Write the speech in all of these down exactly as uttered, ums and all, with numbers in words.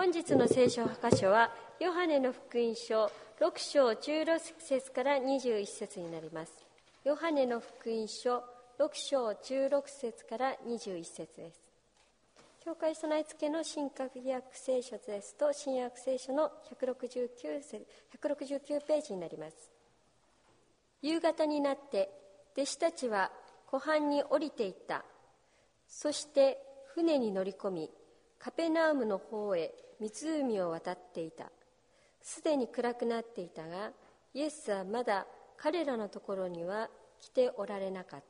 本日の聖書箇所はヨハネの福音書ろく章じゅうろく節からにじゅういち節になります。ヨハネの福音書ろく章じゅうろく節からにじゅういち節です。教会備え付けの新約聖書ですと新約聖書のひゃくろくじゅうきゅう節ひゃくろくじゅうきゅうページになります。夕方になって弟子たちは湖畔に降りていった。そして船に乗り込みカペナウムの方へ湖を渡っていた。すでに暗くなっていたが、イエスはまだ彼らのところには来ておられなかった。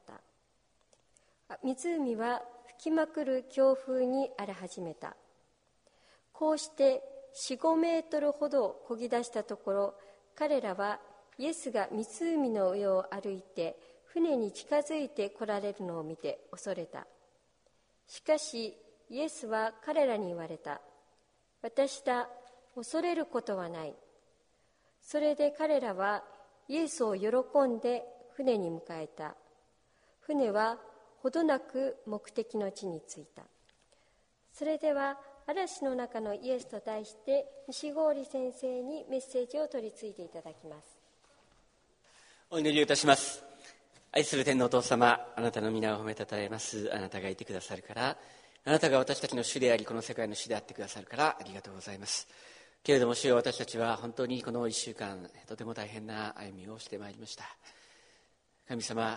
湖は吹きまくる強風に荒れ始めた。こうしてよん、ごメートルほど漕ぎ出したところ、彼らはイエスが湖の上を歩いて船に近づいて来られるのを見て恐れた。しかしイエスは彼らに言われた。私だ、恐れることはない。それで彼らはイエスを喜んで船に迎えた。船はほどなく目的の地に着いた。それでは嵐の中のイエスと題して西郡先生にメッセージを取り次いでいただきます。 お祈りをいたします。愛する天のお父様、あなたの皆を褒めたたえます。あなたがいてくださるから、あなたが私たちの主であり、この世界の主であってくださるからありがとうございます。けれども主よ、私たちは本当にこのいっしゅうかんとても大変な歩みをしてまいりました。神様、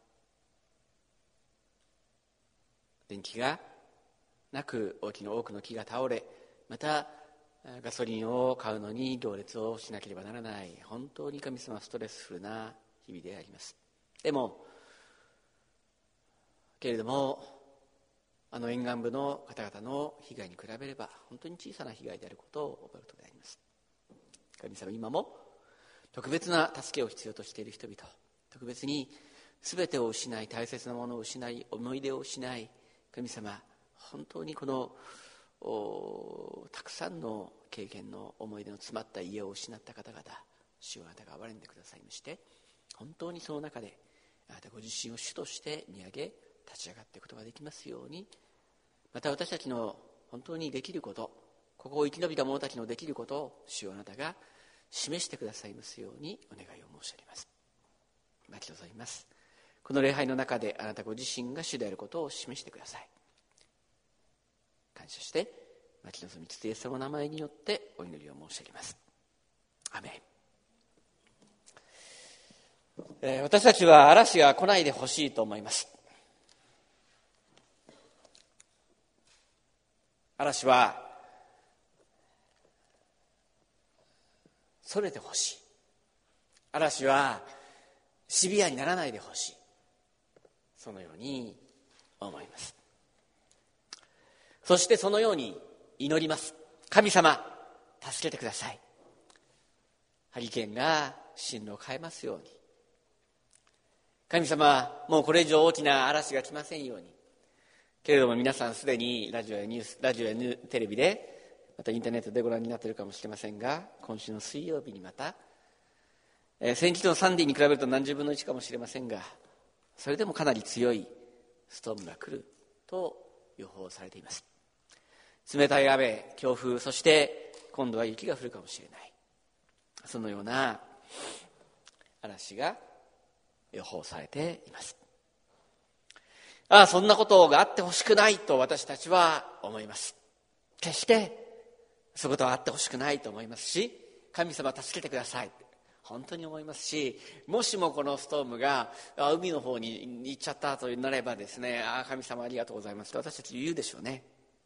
電気がなく大きな多くの木が倒れ、またガソリンを買うのに行列をしなければならない、本当に神様ストレスフルな日々であります。でもけれどもあの沿岸部の方々の被害に比べれば本当に小さな被害であることを覚えることであります。神様、今も特別な助けを必要としている人々、特別に全てを失い、大切なものを失い、思い出を失い、神様、本当にこのたくさんの経験の思い出の詰まった家を失った方々、主はあなたが憐れんでくださいまして、本当にその中であなたご自身を主として見上げ立ち上がっていくことができますように、また私たちの本当にできること、ここを生き延びた者たちのできることを主をあなたが示してくださいますようにお願いを申し上げます。待ち望みます。この礼拝の中であなたご自身が主であることを示してください。感謝して待ち望みつつイエス様の名前によってお祈りを申し上げます。アメン。えー、私たちは嵐が来ないでほしいと思います。嵐はそれてほしい。嵐はシビアにならないでほしい。そのように思います。そしてそのように祈ります。神様、助けてください。ハリケーンが進路を変えますように。神様、もうこれ以上大きな嵐が来ませんように。けれども皆さんすでにラジオやニュース、ラジオやテレビで、またインターネットでご覧になっているかもしれませんが、今週の水曜日にまた、えー、先日のサンデーに比べると何十分のいちかもしれませんが、それでもかなり強いストームが来ると予報されています。冷たい雨、強風、そして今度は雪が降るかもしれない、そのような嵐が予報されています。ああ、そんなことがあってほしくないと私たちは思います。決してそういうことはあってほしくないと思いますし、神様助けてください本当に思いますし、もしもこのストームが海の方に行っちゃったとなればですね、ああ神様ありがとうございますと私たち言うでしょうね。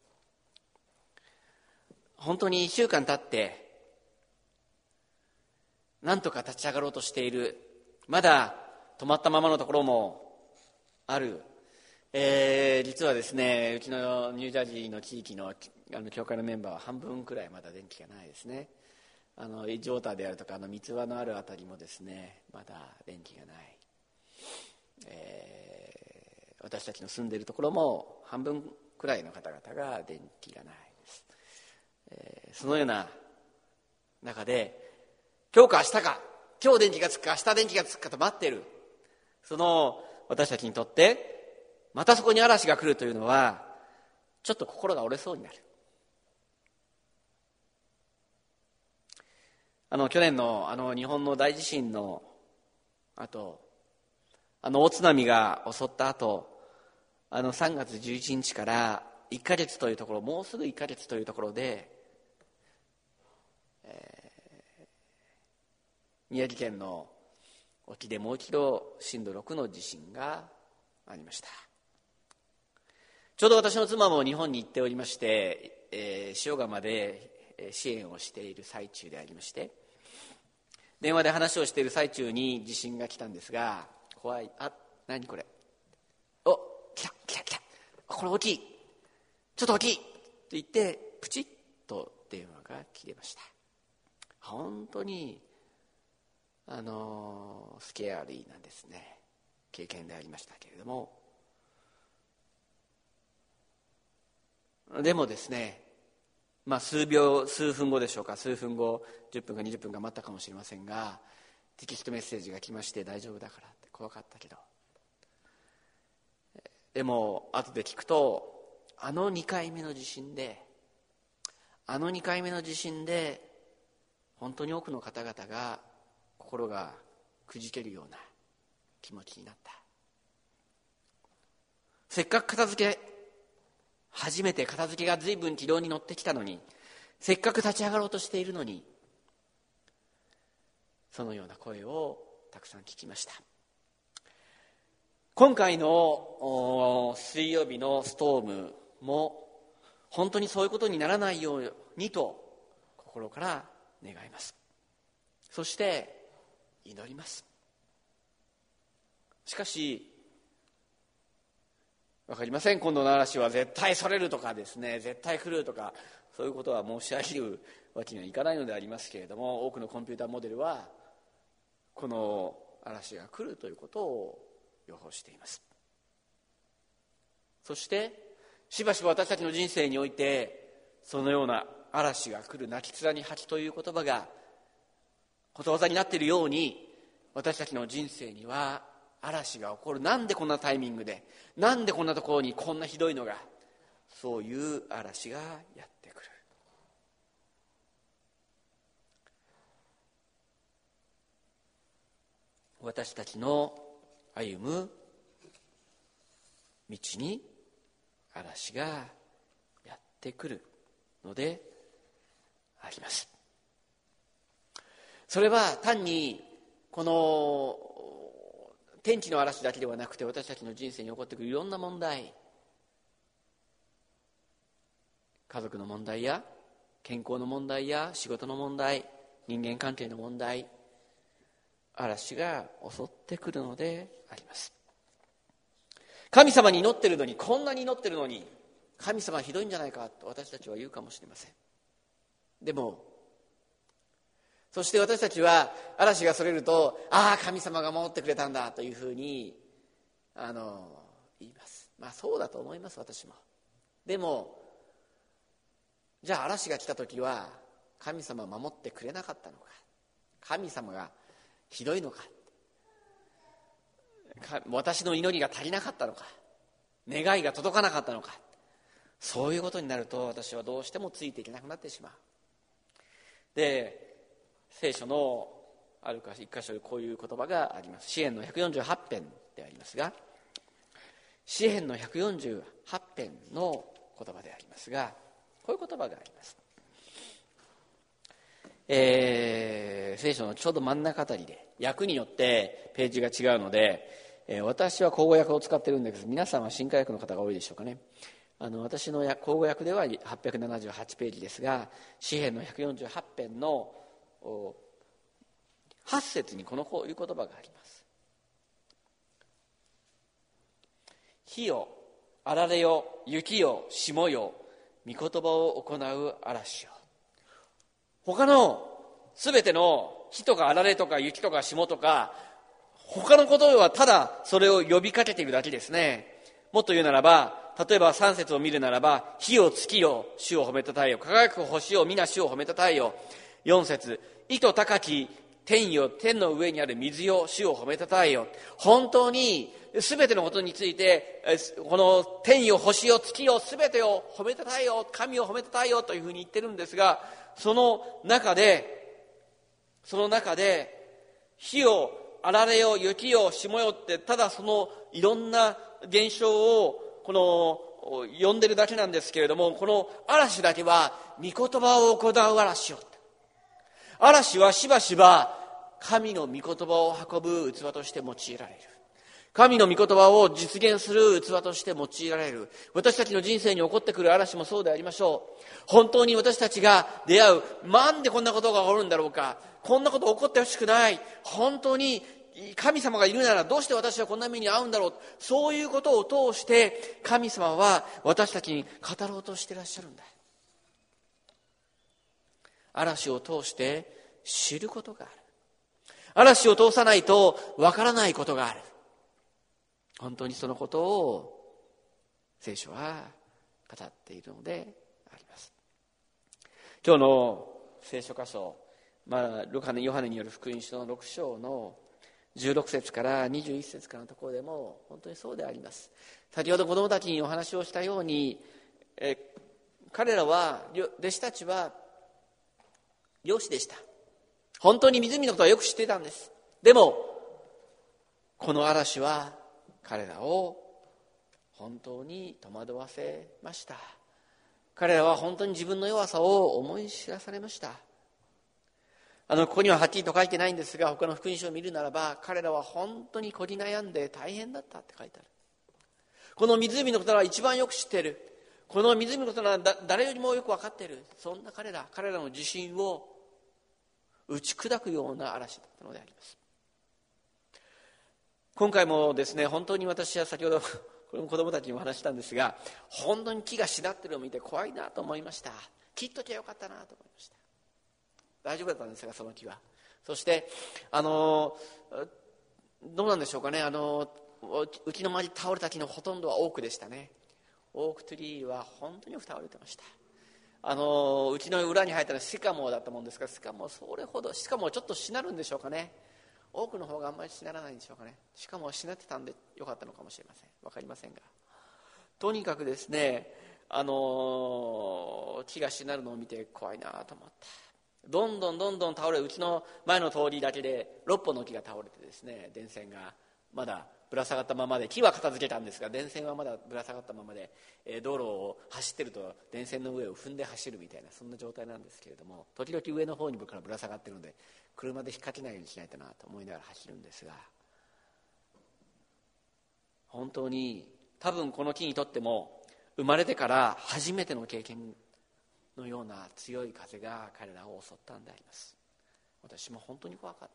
本当にいっしゅうかん経ってなんとか立ち上がろうとしている、まだ止まったままのところもある。えー、実はですね、うちのニュージャージーの地域の、あの教会のメンバーは半分くらいまだ電気がないですね。あのジョータであるとかあの三つ葉のあるあたりもですね、まだ電気がない、えー、私たちの住んでいるところも半分くらいの方々が電気がないです、えー、そのような中で今日か明日か、今日電気がつくか明日電気がつくかと待っている、その私たちにとってまたそこに嵐が来るというのはちょっと心が折れそうになる。 あの去年のあの日本の大地震のあと、あの大津波が襲った後、あのさんがつじゅういちにちからいっかげつというところ、もうすぐいっかげつというところで、えー、宮城県の沖でもう一度震度ろくの地震がありました。ちょうど私の妻も日本に行っておりまして、えー、塩釜で支援をしている最中でありまして、電話で話をしている最中に地震が来たんですが、怖い、あ、何これ、お、来た来た来た、これ大きい、ちょっと大きいと言ってプチッと電話が切れました。本当にあのスケアリーなんですね。経験でありましたけれども、でもですね、まあ、数秒数分後でしょうか、数分後、じゅっぷんかにじゅっぷんか待ったかもしれませんが、テキストメッセージが来まして、大丈夫だからって、怖かったけど、でも後で聞くと、あのにかいめの地震であのにかいめの地震で本当に多くの方々が心がくじけるような気持ちになった。せっかく片付け初めて片付けが随分軌道に乗ってきたのに、せっかく立ち上がろうとしているのに、そのような声をたくさん聞きました。今回の水曜日のストームも本当にそういうことにならないようにと心から願います。そして祈ります。しかしわかりません、今度の嵐は絶対それるとかですね、絶対来るとか、そういうことは申し上げるわけにはいかないのでありますけれども、多くのコンピューターモデルはこの嵐が来るということを予報しています。そしてしばしば私たちの人生において、そのような嵐が来る、泣き面に吐きという言葉がことわざになっているように、私たちの人生には嵐が起こる。なんでこんなタイミングで、なんでこんなところにこんなひどいのが、そういう嵐がやってくる。私たちの歩む道に嵐がやってくるのであります。それは単にこの天気の嵐だけではなくて、私たちの人生に起こってくるいろんな問題、家族の問題や健康の問題や仕事の問題、人間関係の問題、嵐が襲ってくるのであります。神様に祈ってるのに、こんなに祈ってるのに神様はひどいんじゃないかと私たちは言うかもしれません。でもそして私たちは嵐がそれると、ああ神様が守ってくれたんだというふうにあの言います。まあそうだと思います、私も。でもじゃあ嵐が来た時は神様は守ってくれなかったのか、神様がひどいのか、か私の祈りが足りなかったのか、願いが届かなかったのか、そういうことになると私はどうしてもついていけなくなってしまう。で聖書のある一箇所でこういう言葉があります。詩編のひゃくよんじゅうはち編でありますが、詩編のひゃくよんじゅうはち編の言葉でありますが、こういう言葉があります。えー、聖書のちょうど真ん中あたりで、訳によってページが違うので、えー、私は口語訳を使ってるんですけど、皆さんは新化訳の方が多いでしょうかね。あの私の口語訳でははっぴゃくななじゅうはちページですが、詩編のひゃくよんじゅうはち編のはち節にこのこういう言葉があります。火よ、あられよ、雪よ、霜よ、御言葉を行う嵐よ。他のすべての火とかあられとか雪とか霜とか、他のことはただそれを呼びかけているだけですね。もっと言うならば、例えばさん節を見るならば、火よ月よ主を褒めたたえよ、輝く星よ皆主を褒めたたえよ。よん節、糸高き天よ、天の上にある水よ主を褒めたたえよ。本当に全てのことについて、この天よ星よ月よ全てを褒めたたえよ、神を褒めたたえよというふうに言ってるんですが、その中でその中で火を、あられよ、雪よ、霜よって、ただそのいろんな現象をこの呼んでるだけなんですけれども、この嵐だけは御言葉を行う嵐よ。嵐はしばしば神の御言葉を運ぶ器として用いられる。神の御言葉を実現する器として用いられる。私たちの人生に起こってくる嵐もそうでありましょう。本当に私たちが出会う、なんでこんなことが起こるんだろうか、こんなこと起こってほしくない、本当に神様がいるならどうして私はこんな目に遭うんだろう、そういうことを通して神様は私たちに語ろうとしていらっしゃるんだ。嵐を通して知ることがある。嵐を通さないとわからないことがある。本当にそのことを聖書は語っているのであります。今日の聖書箇所、まあ、ルカネヨハネによる福音書のろく章のじゅうろく節からにじゅういち節からのところでも本当にそうであります。先ほど子供たちにお話をしたように、え彼らは、弟子たちは漁師でした。本当に湖のことはよく知っていたんです。でもこの嵐は彼らを本当に戸惑わせました。彼らは本当に自分の弱さを思い知らされました。あのここにははっきりと書いてないんですが、他の福音書を見るならば、彼らは本当に凝り悩んで大変だったって書いてある。この湖のことは一番よく知っている。この湖のことは誰よりもよく分かっている。そんな彼ら彼らの自信を打ち砕くような嵐だったのであります。今回もですね、本当に私は先ほどこれも子供たちにも話したんですが、本当に木がしなってるのを見て怖いなと思いました。切っときゃよかったなと思いました。大丈夫だったんですが、その木は。そしてあのどうなんでしょうかね、あのうちの周り倒れた木のほとんどはオークでしたね。オークトゥリーは本当によく倒れてました。あのうちの裏に生えたのはシカモだったもんですから、シカモそれほど、しかもちょっとしなるんでしょうかね。多くの方があんまりしならないんでしょうかね。しかもしなってたんでよかったのかもしれません。わかりませんが、とにかくですね、あの木がしなるのを見て怖いなと思った。どんどんどんどん倒れ、うちの前の通りだけでろっぽんの木が倒れてですね、電線がまだぶら下がったままで、木は片付けたんですが電線はまだぶら下がったままで、えー、道路を走ってると電線の上を踏んで走るみたいな、そんな状態なんですけれども、時々上の方にからぶら下がってるので車で引っ掛けないようにしないとなと思いながら走るんですが、本当に多分この木にとっても生まれてから初めての経験のような強い風が彼らを襲ったんであります。私も本当に怖かった。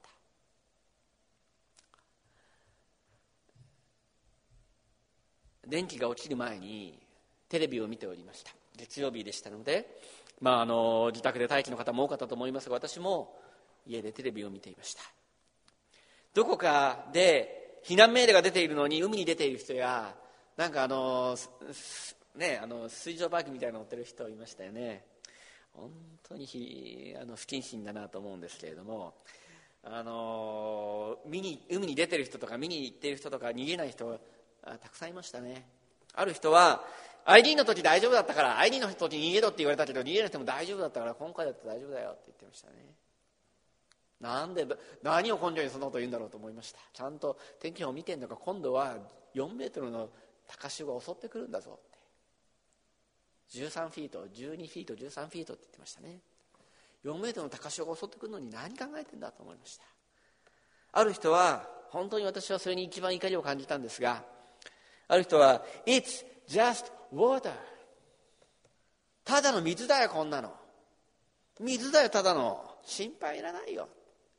電気が落ちる前にテレビを見ておりました。月曜日でしたので、まあ、あの自宅で待機の方も多かったと思いますが、私も家でテレビを見ていました。どこかで避難命令が出ているのに海に出ている人や、なんかあの、ね、あの水上バイクみたいなの乗ってる人いましたよね。本当にひあの不謹慎だなと思うんですけれども、あの見に海に出てる人とか見に行っている人とか逃げない人たくさんいましたね。ある人は アイディー の時大丈夫だったから アイディー の時に逃げろって言われたけど、逃げなくても大丈夫だったから今回だって大丈夫だよって言ってましたね。なんで何を根拠にそんなこと言うんだろうと思いました。ちゃんと天気予報を見てるのか、今度はよんメートルの高潮が襲ってくるんだぞって、じゅうさんフィート、じゅうにフィート、じゅうさんフィートって言ってましたね。よんメートルの高潮が襲ってくるのに何考えてんだと思いました。ある人は、本当に私はそれに一番怒りを感じたんですが、ある人は It's just water、 ただの水だよ、こんなの水だよ、ただの、心配いらないよ。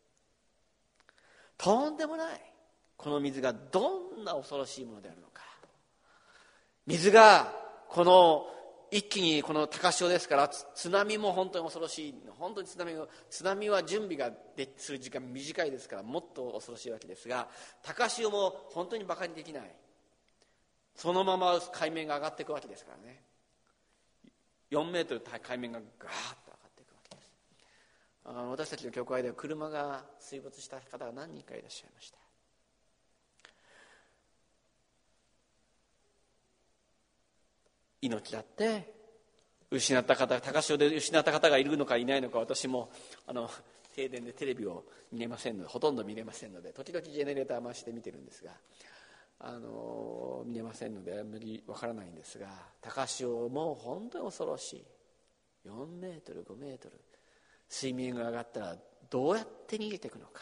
とんでもない、この水がどんな恐ろしいものであるのか。水がこの一気にこの高潮ですから、津波も本当に恐ろしい。本当に津波が津波は準備がする時間短いですから、もっと恐ろしいわけですが、高潮も本当にバカにできない。そのまま海面が上がっていくわけですからね。よんメートル海面がガーッと上がっていくわけです。あの私たちの教会では車が水没した方が何人かいらっしゃいました。命だって失った方、高潮で失った方がいるのかいないのか、私もあの停電でテレビを見れませんので、ほとんど見れませんので、時々ジェネレーター回して見てるんですが、あの見れませんのであんまりわからないんですが、高潮も本当に恐ろしい。よんメートルごメートル、水面が上がったらどうやって逃げていくのか。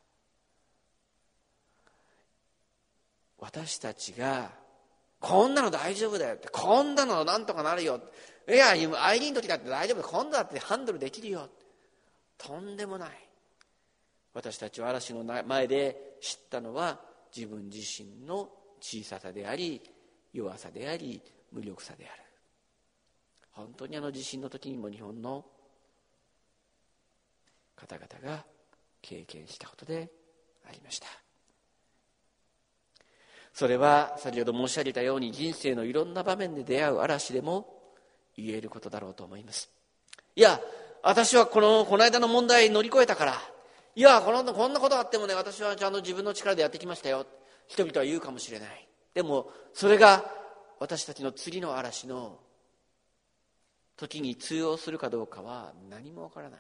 私たちがこんなの大丈夫だよって、こんなのなんとかなるよ、いやアイリーンの時だって大丈夫、今度だってハンドルできるよ、とんでもない。私たちは嵐の前で知ったのは自分自身の小ささであり、弱さであり、無力さである。本当にあの地震の時にも日本の方々が経験したことでありました。それは先ほど申し上げたように、人生のいろんな場面で出会う嵐でも言えることだろうと思います。いや、私はこのこの間の問題乗り越えたから、いやこのこんなことあってもね、私はちゃんと自分の力でやってきましたよ、人々は言うかもしれない。でもそれが私たちの次の嵐の時に通用するかどうかは何もわからない。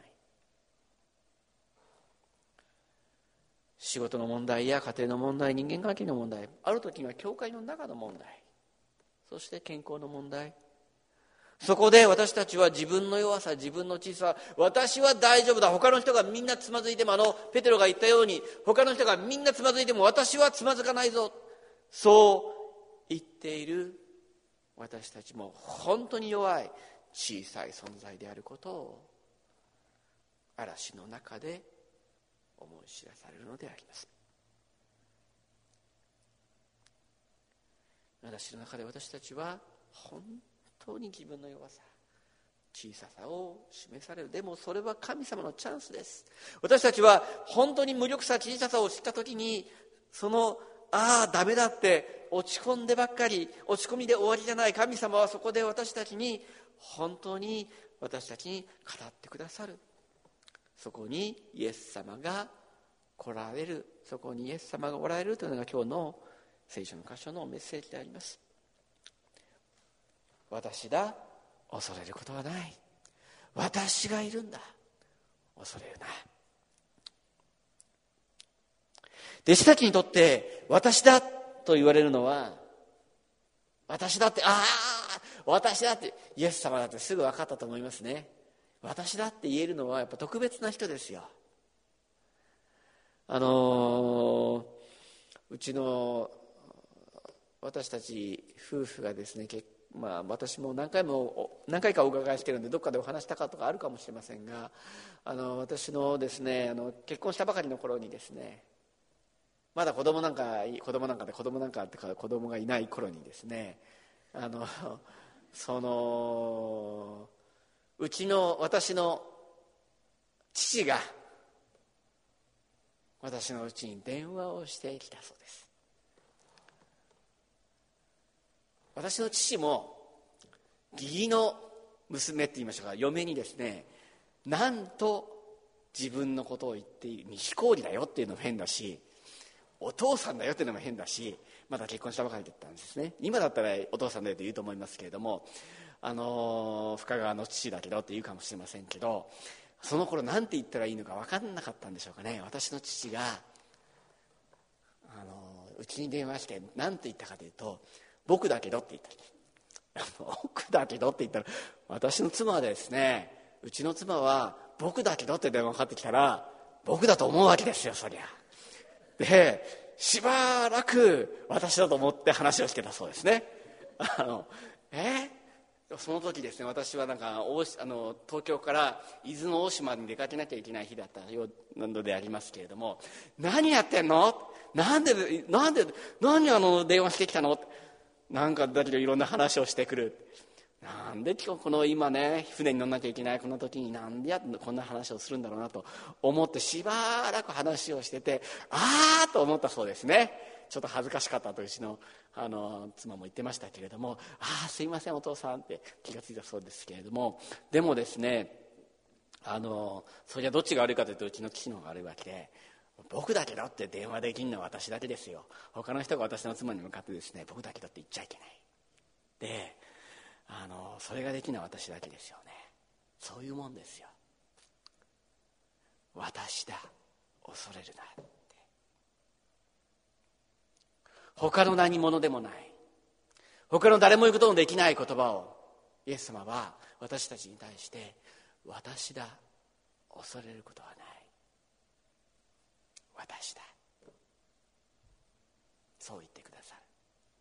仕事の問題や家庭の問題、人間関係の問題、ある時には教会の中の問題、そして健康の問題、そこで私たちは自分の弱さ、自分の小ささ、私は大丈夫だ、他の人がみんなつまずいても、あのペテロが言ったように他の人がみんなつまずいても私はつまずかないぞ、そう言っている私たちも本当に弱い小さい存在であることを嵐の中で思い知らされるのであります。嵐の中で私たちは本当に自分の弱さ、小ささを示される。でもそれは神様のチャンスです。私たちは本当に無力さ、小ささを知ったときに、そのああダメだって落ち込んでばっかり、落ち込みで終わりじゃない。神様はそこで私たちに本当に私たちに語ってくださる。そこにイエス様が来られる、そこにイエス様がおられるというのが今日の聖書の箇所のメッセージであります。私だ、恐れることはない。私がいるんだ、恐れるな。弟子たちにとって私だと言われるのは、私だって、ああ私だって、イエス様だってすぐ分かったと思いますね。私だって言えるのはやっぱ特別な人ですよ。あのー、うちの私たち夫婦がですね、結まあ、私も何回も何回かお伺いしてるんで、どっかでお話したかとかあるかもしれませんが、あの私のですね、あの結婚したばかりの頃にですね、まだ子供なんか子供なんかで子供なんかってか子供がいない頃にですね、あのそのうちの私の父が私のうちに電話をしてきたそうです。私の父も義理の娘って言いましょうか、嫁にですね、なんと自分のことを言っている、非公理だよっていうのも変だし、お父さんだよっていうのも変だし、まだ結婚したばかりだったんですね。今だったらお父さんだよと言うと思いますけれども、あの深川の父だけどって言うかもしれませんけど、その頃なんて言ったらいいのか分かんなかったんでしょうかね。私の父があのうちに電話してなんて言ったかというと、僕だけどって言った。僕だけどって言ったら、私の妻はですね、うちの妻は僕だけどって電話かかってきたら僕だと思うわけですよ、そりゃ。でしばらく私だと思って話をしてたそうですね。あのえその時ですね、私はなんか大あの東京から伊豆の大島に出かけなきゃいけない日だったようなのでありますけれども、何やってんの、なんでなんで何あの電話してきたの、なんかだけどいろんな話をしてくる。なんでこの今ね船に乗んなきゃいけないこの時になんでやこんな話をするんだろうなと思ってしばらく話をしてて、ああと思ったそうですね。ちょっと恥ずかしかったとうちの、あの妻も言ってましたけれども、ああすいませんお父さんって気がついたそうですけれども、でもですね、あのそれはどっちが悪いかというとうちの父の方が悪いわけで、僕だけどって電話できるのは私だけですよ。他の人が私の妻に向かってですね、僕だけどって言っちゃいけないで、あのそれができるのは私だけですよね。そういうもんですよ。 私だ、恐れるなって。他の何者でもない、他の誰も言うことのできない言葉をイエス様は私たちに対して、私だ、恐れることはない、私だ、そう言ってくださる。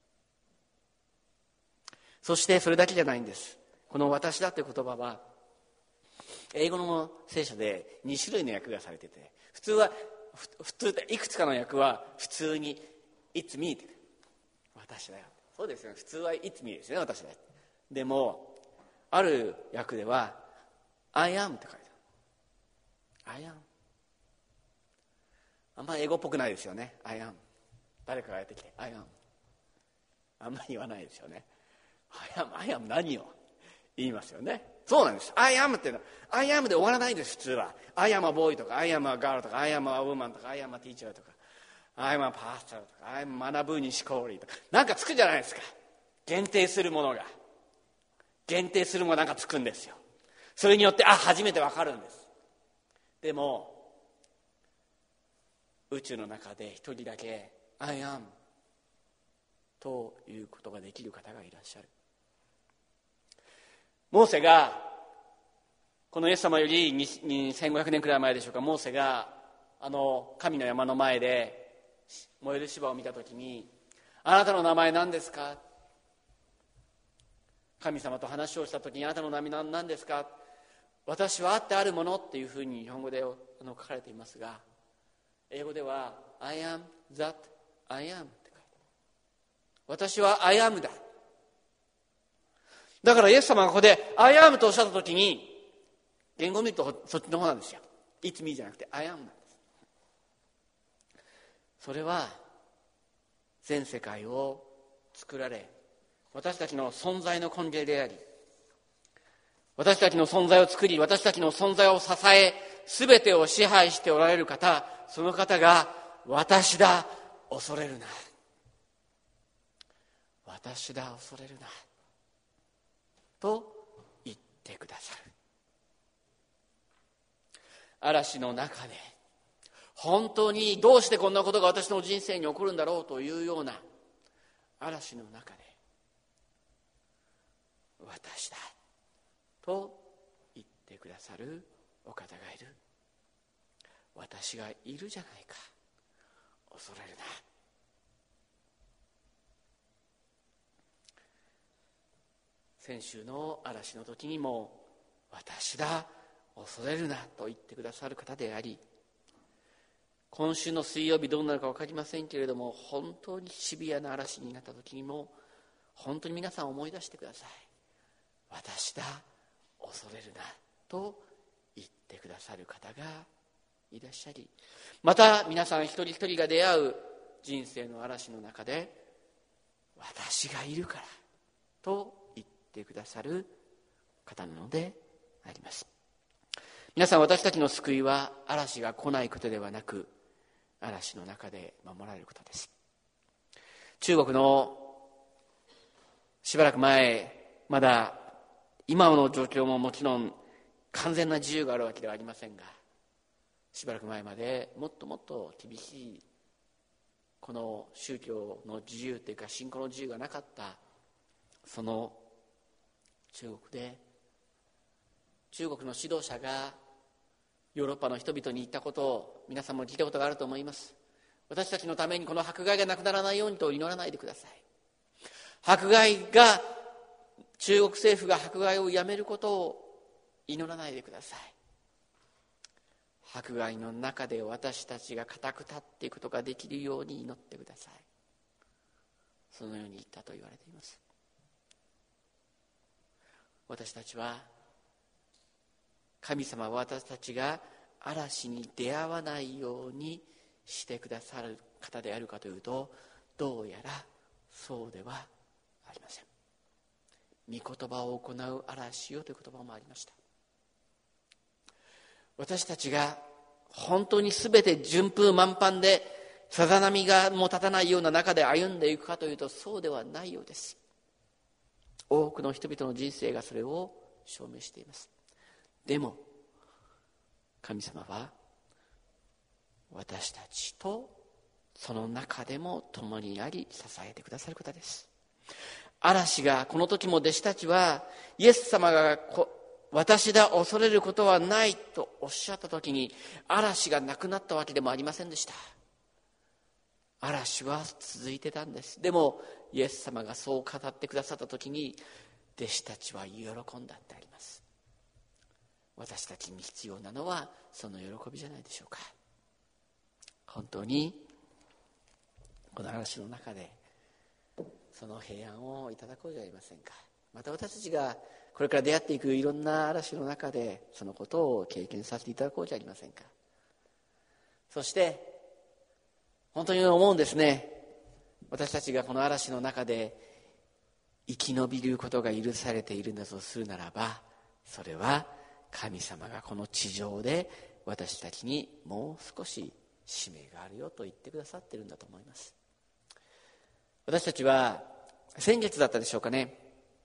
そしてそれだけじゃないんです。この私だという言葉は英語の聖書でに種類の訳がされてて、普通は普通いくつかの訳は普通に It's me って、私だよ、そうですよね、普通は It's me ですね、私だよ。でもある訳では I am って書いてある。 I am、 あんまり英語っぽくないですよね。 I am、 誰かがやってきて I am、 あんまり言わないですよね。 I am、 I am 何を言いますよね。そうなんです。 I am っていうのは I am で終わらないんです。普通は I am a boy とか I am a girl とか I am a woman とか I am a teacher とか I am a pastor とか I am 学ぶにしこりとかなんかつくじゃないですか。限定するものが限定するものがなんかつくんですよ。それによってあ初めてわかるんです。でも宇宙の中で一人だけ I am ということができる方がいらっしゃる。モーセがこのイエス様よりせんごひゃくねんくらい前でしょうか、モーセがあの神の山の前で燃える芝を見たときに、あなたの名前何ですか、神様と話をしたときにあなたの名前何ですか、私はあってあるものっていうふうに日本語で書かれていますが、英語では I am that I am って書いてある。私は I am だ。だからイエス様がここで I am とおっしゃったときに、言語を見るとそっちの方なんですよ。It's me じゃなくて I am なんです。それは全世界を作られ、私たちの存在の根源であり、私たちの存在を作り、私たちの存在を支え、全てを支配しておられる方、その方が私だ、恐れるな、私だ、恐れるなと言ってくださる。嵐の中で本当にどうしてこんなことが私の人生に起こるんだろうというような嵐の中で、私だと言ってくださるお方がいる。私がいるじゃないか、恐れるな。先週の嵐の時にも私だ、恐れるなと言ってくださる方であり、今週の水曜日どうなるか分かりませんけれども、本当にシビアな嵐になった時にも本当に皆さん思い出してください。私だ、恐れるなと言ってくださる方がいらっしゃり、また皆さん一人一人が出会う人生の嵐の中で、私がいるからと言ってくださる方なのであります。皆さん、私たちの救いは嵐が来ないことではなく、嵐の中で守られることです。中国のしばらく前、まだ今の状況ももちろん完全な自由があるわけではありませんが、しばらく前までもっともっと厳しいこの宗教の自由というか信仰の自由がなかったその中国で、中国の指導者がヨーロッパの人々に言ったことを皆さんも聞いたことがあると思います。私たちのためにこの迫害がなくならないようにと祈らないでください。迫害が、中国政府が迫害をやめることを祈らないでください。迫害の中で私たちが固く立っていくことができるように祈ってください。そのように言ったと言われています。私たちは、神様は私たちが嵐に出会わないようにしてくださる方であるかというと、どうやらそうではありません。御言葉を行う嵐よという言葉もありました。私たちが本当に全て順風満帆でさざ波がも立たないような中で歩んでいくかというと、そうではないようです。多くの人々の人生がそれを証明しています。でも神様は私たちとその中でも共にあり支えてくださる方です。嵐が、この時も弟子たちはイエス様が私だ恐れることはないとおっしゃった時に嵐がなくなったわけでもありませんでした。嵐は続いてたんです。でもイエス様がそう語ってくださった時に弟子たちは喜んだってあります。私たちに必要なのはその喜びじゃないでしょうか。本当にこの嵐の中でその平安をいただこうじゃありませんか。また私たちがこれから出会っていくいろんな嵐の中でそのことを経験させていただこうじゃありませんか。そして本当に思うんですね。私たちがこの嵐の中で生き延びることが許されているんだとするならば、それは神様がこの地上で私たちにもう少し使命があるよと言ってくださっているんだと思います。私たちは先月だったでしょうかね、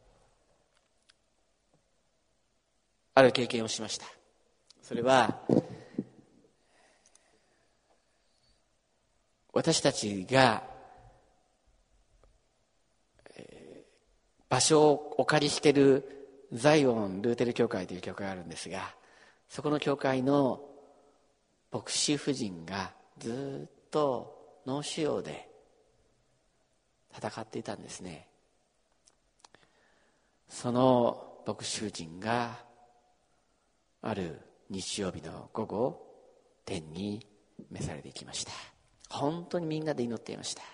ある経験をしました。それは私たちが場所をお借りしているザイオンルーテル教会という教会があるんですが、そこの教会の牧師夫人がずっと脳腫瘍で戦っていたんですね。その牧師夫人がある日曜日の午後天に召されていきました。本当にみんなで祈っていました。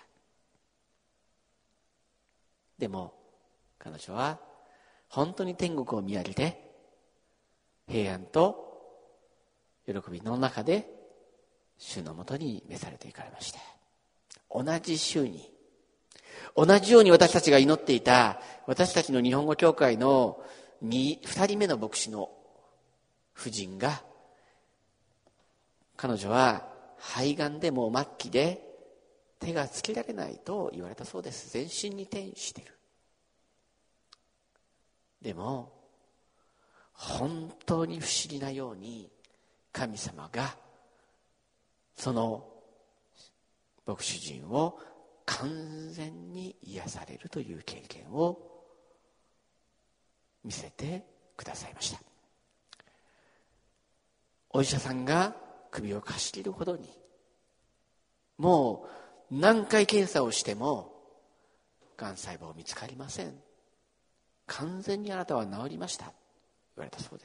でも彼女は本当に天国を見上げて平安と喜びの中で主のもとに召されていかれました。同じ週に同じように私たちが祈っていた私たちの日本語教会のにふたりめの牧師の夫人が、彼女は肺がんでもう末期で手がつけられないと言われたそうです。全身に転移している。でも本当に不思議なように神様がその牧師人を完全に癒されるという経験を見せてくださいました。お医者さんが首をかしげるほどに、もう何回検査をしてもがん細胞見つかりません、完全にあなたは治りました言われたそうです。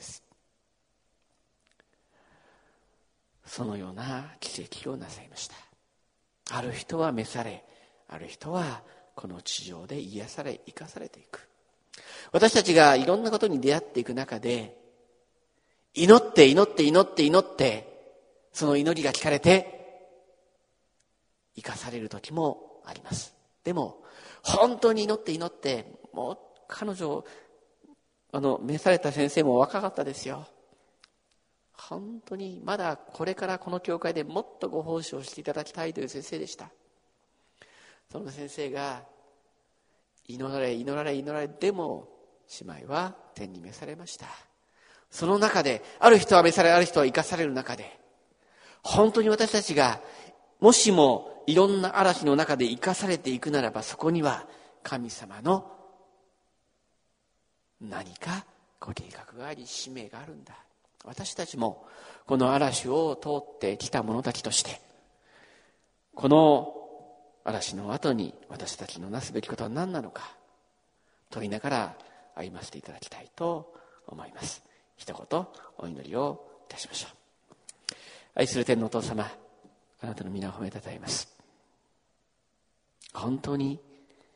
そのような奇跡をなさいました。ある人は召され、ある人はこの地上で癒され生かされていく。私たちがいろんなことに出会っていく中で、祈って祈って祈って祈ってその祈りが聞かれて生かされる時もあります。でも本当に祈って祈って、もう彼女あの召された先生も若かったですよ。本当にまだこれからこの教会でもっとご奉仕をしていただきたいという先生でした。その先生が祈られ祈られ祈られ、でも姉妹は天に召されました。その中である人は召され、ある人は生かされる中で、本当に私たちがもしもいろんな嵐の中で生かされていくならば、そこには神様の何かご計画があり使命があるんだ。私たちもこの嵐を通ってきた者たちとして、この嵐の後に私たちのなすべきことは何なのか問いながら歩ませていただきたいと思います。一言お祈りをいたしましょう。愛する天のお父様、あなたの皆を褒めたたえます。本当に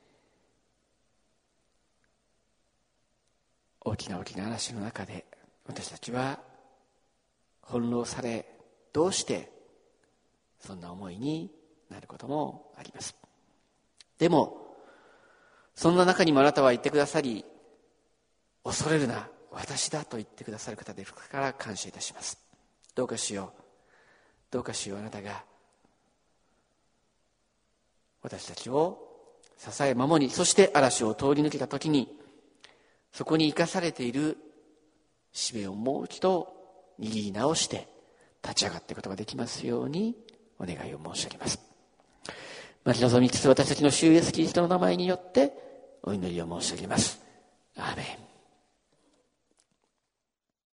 大きな大きな嵐の中で私たちは翻弄され、どうしてそんな思いになることもあります。でもそんな中にもあなたは言ってくださり、恐れるな、私だと言ってくださる方ですから感謝いたします。どうか主よ、どうか主よ、あなたが私たちを支え守り、そして嵐を通り抜けた時にそこに生かされている使命をもう一度握り直して立ち上がっていくことができますようにお願いを申し上げます。待ち望みつつ私たちの主イエスキリストの名前によってお祈りを申し上げます。アーメン。